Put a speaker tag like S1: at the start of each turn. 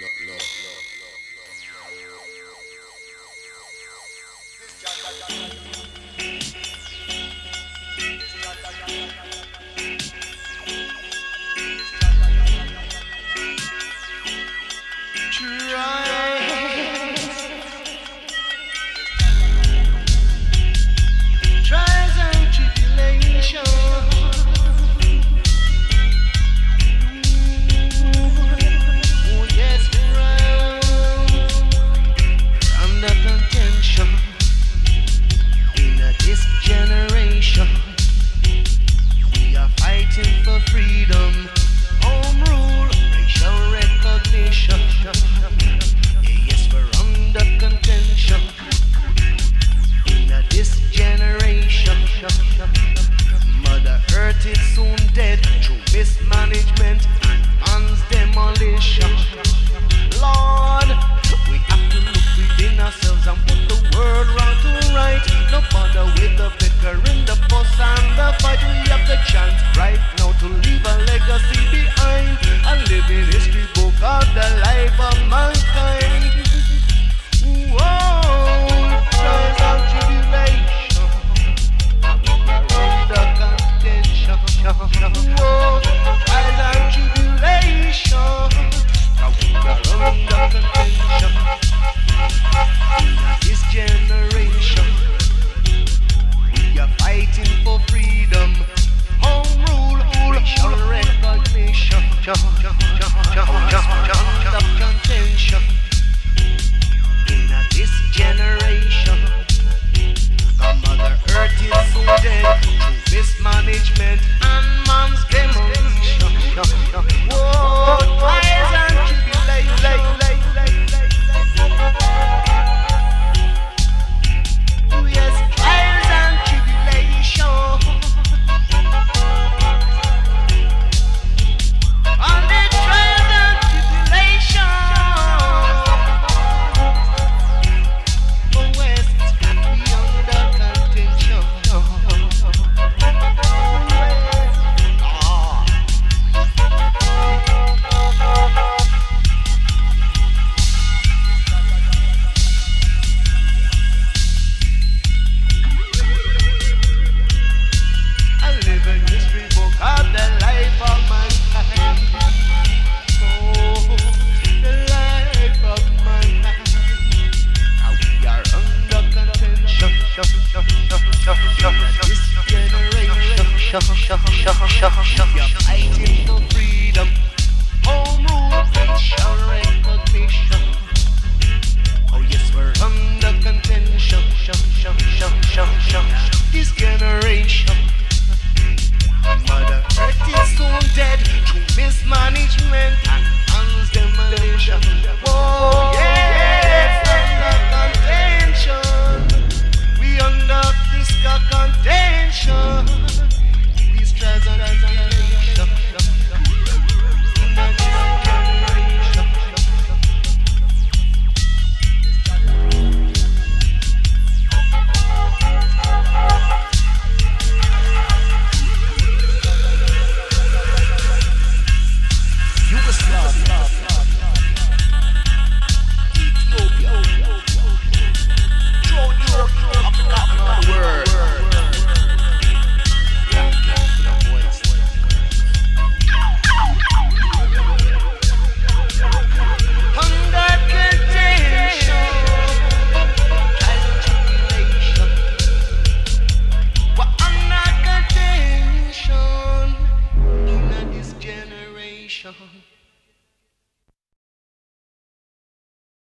S1: Trials and tribulations. Oh yes, under contention in this generation. We are fighting for freedom, home rule, racial recognition. Yes, we're under contention in this generation. Mother Earth is soon dead through mismanagement and man's demolition. Lord, we have to look within ourselves and put the world round to right. No bother with the bickering, the fuss and the fight. We have the chance right now to leave a legacy behind, a living history book of the life of mankind. Whoa, trials and tribulation, under contention. Whoa, trials and tribulation, we are under contention. In this generation, we are fighting for freedom, home rule, racial recognition. Under contention. In this generation, the Mother Earth is so dead through mismanagement and man's demolition. Whoa, trials and tribulations. Oh yes, trials and tribulations. On the trials and tribulations. For West, we under contention. I live in history book of the life of mankind. Oh, the life of mankind. Now we are under contention. This generation, we are fighting for freedom, home rule, racial recognition. Oh yes, we're under contention. This generation, Mother Earth is soon dead through mismanagement and man's demolition. Whoa, yes, under contention. We under this contention. These trials and tribulations. In this generation. Yugoslavia, Ethiopia, throughout Europe, Africa, and the world. Under contention, trials and tribulation. We're under contention in this generation.